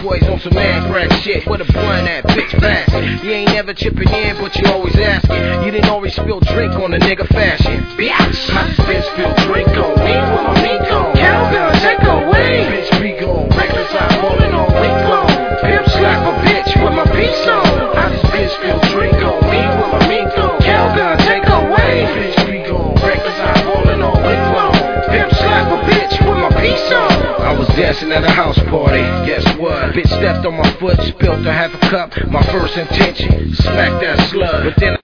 boys on some man crack shit. Where the blunt at, bitch fast. You ain't never chipping in, but you always asking. You didn't always spill drink on a nigga fashion. Bitch, my bitch spill drink on me with my meat on. Cowgirl, take away. Bitch, be gone. Reckless, I'm rolling on week long. Pimp slap a bitch with my piece on. I just bitch spill drink on me with my meat on. Cowgirl, take away. Bitch, be gone. Reckless, I'm rolling on week long. Pimp slap a bitch with my piece on. I was dancing at a house party. Guess what? Bitch stepped on my foot, spilled a half a cup. My first intention, smack that slug. But then